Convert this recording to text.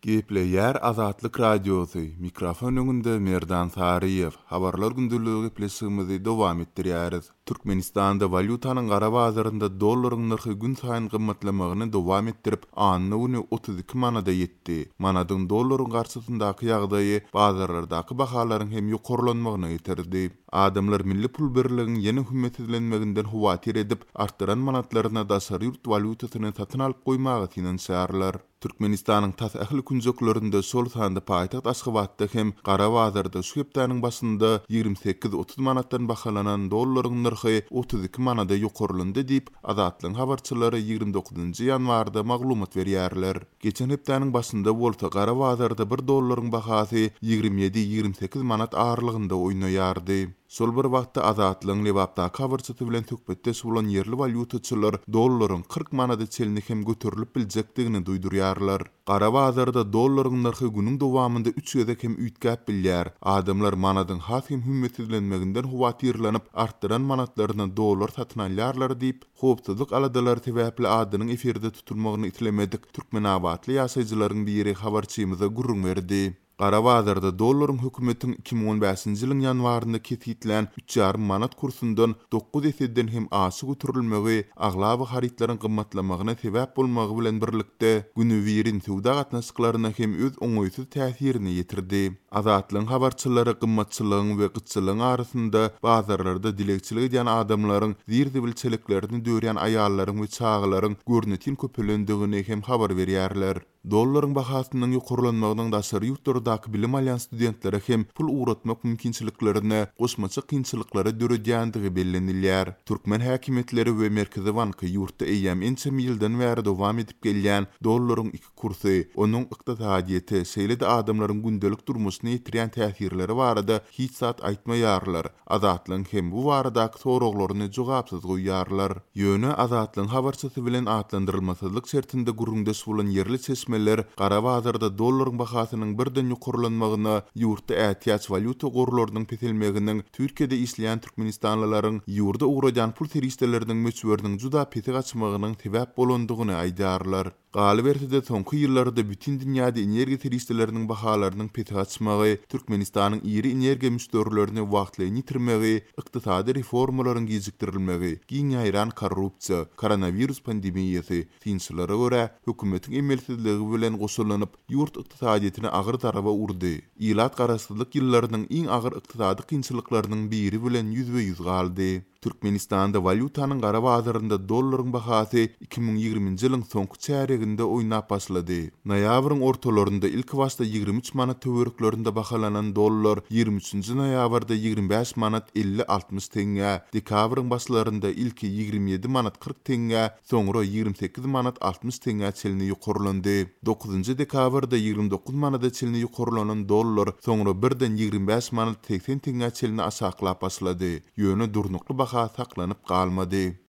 Gepleýär Azatlyk Radiosu. Mikrofon öňünde Merdan Sariýew. Habarlar gündülügi gepleşigimizi dowam etdirýäris. Türkmenistanda valyutanyň gara bazarynda dollaryň narhy gün saýyn gymmatlamagyny dowam etdirip, anyny 32 manada ýetdi. Manadyň dollaryň garşysyndaky ýagdaýy bazarlardaky bahalaryň hem ýokarlanmagyny getirdi. Adamlar milli pul birliginiň ýene hümmetlenmeginden huwatir edip, artdyran manatlaryna daşary ýurt valyutasyny satyn alyp goýmagy tinanşarlar. Türkmenistanyň tas ähli kunjoklarynda sol sanda paýtaxt Aşgabatda hem gara bazarda şu hepdeniň başynda 28-30 manatdan bahalanan dollaryň narhy 32 manada ýokarlandy diýip Azatlyň habarçylary 29-njy ýanwarda maglumat berýärler. Geçen hepdeniň başynda bolsa gara bazarda 1 dollaryň bahasy 27-28 manat aralygynda oýnaýardy. Sol bir wagtda Azatlyň Lebapdaky habarçysy bilen tökbetde bolan yerli valyutaçylar dollaryň 40 manada çelini hem göterilip biljekdigini duýdurýarlar. Gara bazarda dollaryň narhy günüň dowamında 3 gezek hem üýtgäp bilýär. Adamlar manadyň has hem hümmetlenmeginden huwatirlanyp, artdyran manatlaryna dollar satyn alýarlar diýip, howpsuzlyk aladalar sebäpli adynyň eferde tutulmagyny itlemedik. Türkmenabatly ýaşaýjylaryň biri habarçymyza gurrun berdi. Gara bazarda dollaryň hökümetiň 2015-nji ýylyň ýanwarynda kesitlen 3,5 manat kursundan 9 eseden hem aşy götürilmegi aglaby haritlaryň gymmatlamagyna sebäp bolmagy bilen birlikde günübirin sowda gatnaşyklaryna hem öz oňoýsuz täsirini ýetirdi. Azatlyň habarçylary gymmatçylygyň we gyçylygyň arasynda bazarlarda dilekçilik edýän adamlaryň zirdibilçiliklerini döwrýän aýallaryň we çagalaryň görnetin köpelendigini hem habar berýärler. Dollaryň bahasynyň ýokarlanmagynyň daşary ýurtlardaky bilim alýan studentlere hem pul uğratmak mümkinçiliklerine goşmaça kynçylyklary döredýändigi bellenilýär. Türkmen häkimetleri we Merkezi Banky ýurtda eýem ençe ýyldan bäri dowam edip gelýän dollaryň iki kursy, onuň ykdysadyýety, şeýle-de adamlaryň gündelik durmuşyna ýetirýän täsirleri barada hiç zat aýtmaýarlar. Azatlyň hem bu baradaky soraglaryny jogapsyz goýýarlar. Ýöne Azatlyň habarçysy bilen atlandyrylmasyzlyk şertinde gurrundaş bolan yerli çeşmeler gara bazarda dollaryň bahasynyň birden ýokarlanmagyna, ýurtda ätýaç valyuta gorlarynyň peselmeginiň Türkiýede işleýän türkmenistanlylaryň ýurda uğrajan pul teristleriniň möçberiniň juda peti gaçmagynyň sebäp bolandygyny aýdarlar. Galy berdi soňky ýyllarda bütün dünýäde energiýa teristleriniň bahalarynyň peti gaçmagy, Türkmenistanyň iri energiýa müşterilerini wagtly ýitirmegi, ykdysady reformalaryň gecikdirilmegi, giň ýaýran korrupsiýa, koronavirus pandemiýasy, tinçlere görä hökümetiň emelsizligi bilen goşulanyp ýurt ykdysadyýetyne agyr zaraba urdy. Ýylat garaşsyzlyk ýyllarynyň iň agyr ykdysady kynçylyklarynyň biri bilen ýüzbe-ýüz galdy. Türkmenistanda valyutanyň gara bazarynda dollaryň bahasy 2020-nji ýylyň soňky çäreginde oýnap başlady. Noýabryň ortalarynda ilk başda 23 manat töwereklerinde bahalanan dollar 23-nji noýabrda 25 manat 50-60 teňe, dekabryň başlarynda ilki 27 manat 40 teňe, soňra 28 manat 60 teňe çelini ýokarlandy. 9-njy dekabrda 29 manada çelini ýokarlanan dollar soňra birden 25 manat 80 teňe çelini aşaklap başlady. Ýöne durnukly baha saklanyp galmady.